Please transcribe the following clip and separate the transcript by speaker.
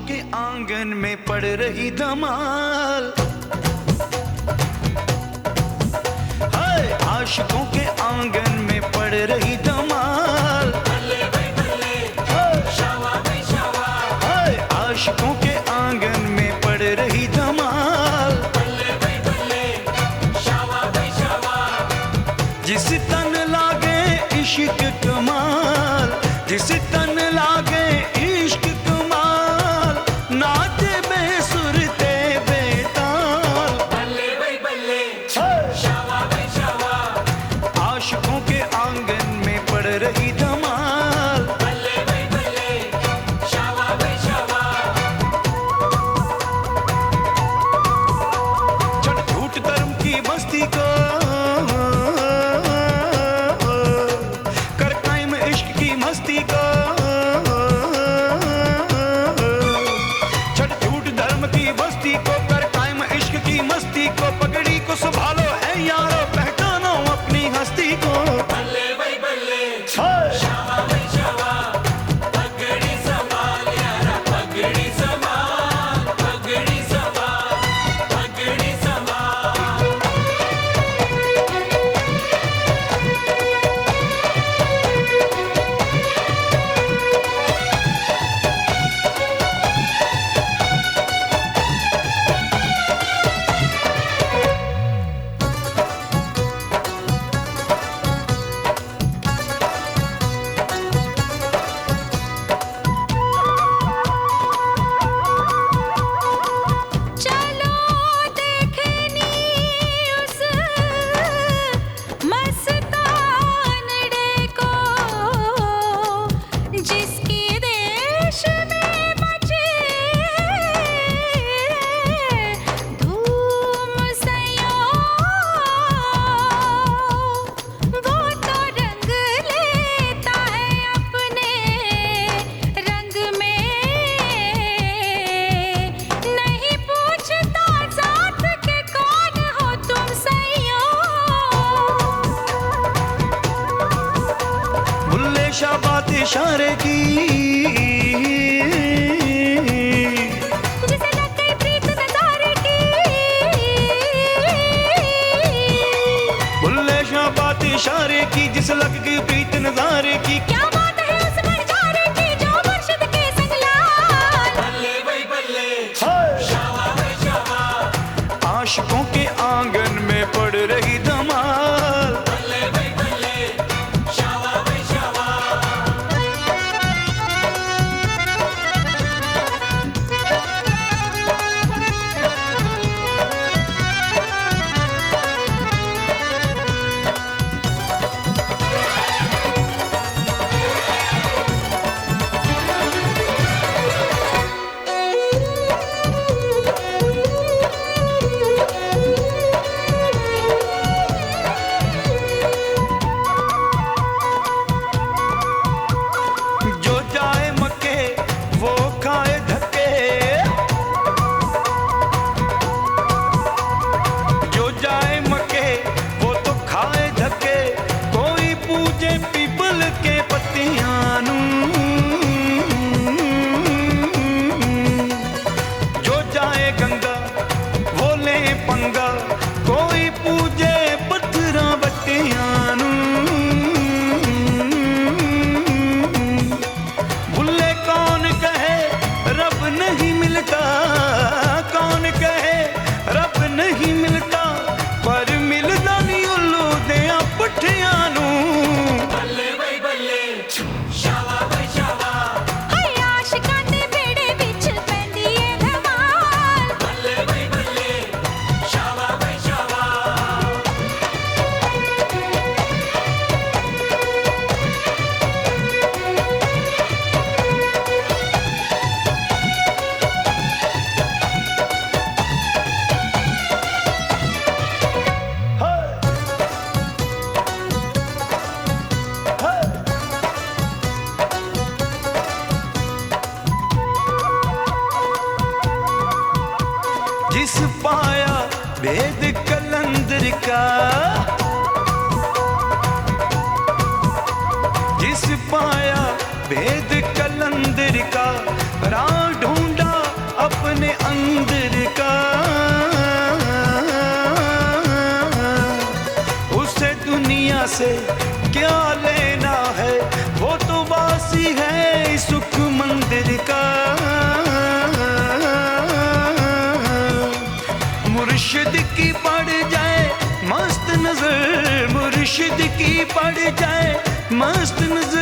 Speaker 1: के आंगन में पड़ रही धमाल, हाय आशिकों के आंगन में पड़ रही धमाल,
Speaker 2: बल्ले भाई बल्ले, शावा भाई शावा,
Speaker 1: हाय आशिकों के आंगन में पड़ रही धमाल,
Speaker 2: बल्ले भाई बल्ले, शावा भाई शावा।
Speaker 1: जिस तन लागे इश्क कमाल, जिस तन लागे इश्क कमाल, नाचे बेसुरते बेताल,
Speaker 2: बल्ले भाई बल्ले, शावा भाई शावा,
Speaker 1: आशिकों के आंगन में पड़ रही धमाल।
Speaker 2: बल्ले भाई बल्ले, शावा भाई शावा।
Speaker 1: चढ़ झूठ धर्म की मस्ती को, कर कायम इश्क की मस्ती को, चढ़ झूठ धर्म की मस्ती को, कर कायम इश्क की मस्ती को, पगड़ी को संभालो है यारो, पहचानो अपनी हस्ती को।
Speaker 2: बल्ले भाई बल्ले,
Speaker 1: हाय
Speaker 2: शावा भाई शावा, पगड़ी संभाल यारा, पगड़ी संभाल, पगड़ी संभाल, पगड़ी संभाल।
Speaker 3: चलो देखनी उस मस्तानड़े को, जिसकी देश में मचे धूम सयो, वो तो रंग लेता है अपने रंग में, नहीं पूछता जात के कौन हो तुम सैयो।
Speaker 1: बुल्ले शाह बात इशारे की,
Speaker 3: जिसे लग गई प्रीत नजारे की,
Speaker 1: बुल्ले शाह बात इशारे की, जिस लग गई प्रीत नजारे की।
Speaker 3: क्या बात है उस नजारे की जो मुर्शिद के संग लाल।
Speaker 2: बल्ले भाई बल्ले,
Speaker 1: हाय
Speaker 2: शावा भाई शावा,
Speaker 1: आशिकों के आंगन में पड़ रही धमाल,
Speaker 2: बल्ले भाई बल्ले, शावा भाई शावा।
Speaker 1: जो जाए मक्के वो खाए धक्के, जो जाए मक्के वो तो खाए धक्के, कोई पूजे पीपल के पत्तियां नू, जो जाए गंगा वो ले पंगा, कोई पूजे पत्थरा बट्टियां नू। बुल्ले कौन कहे रब नहीं मिलता, कौन कहे रब नहीं मिलता, पर मिलदा नहीं उल्लू दियां पुट्ठियां नू।
Speaker 2: बल्ले भाई बल्ले, शावा भाई शावा,
Speaker 3: हाय आशिकां दे बेड़े विच पैंदी ए धमाल,
Speaker 2: बल्ले भाई बल्ले, शावा भाई शावा।
Speaker 1: जिस पाया भेद कलंदर का, जिस पाया भेद कलंदर का, राह ढूंढा मंदिर का, उसे दुनिया से क्या लेना है, वो तो वासी है सुख मंदिर का। मुर्शिद की पड़ जाए मस्त नजर, मुर्शिद की पड़ जाए मस्त नजर,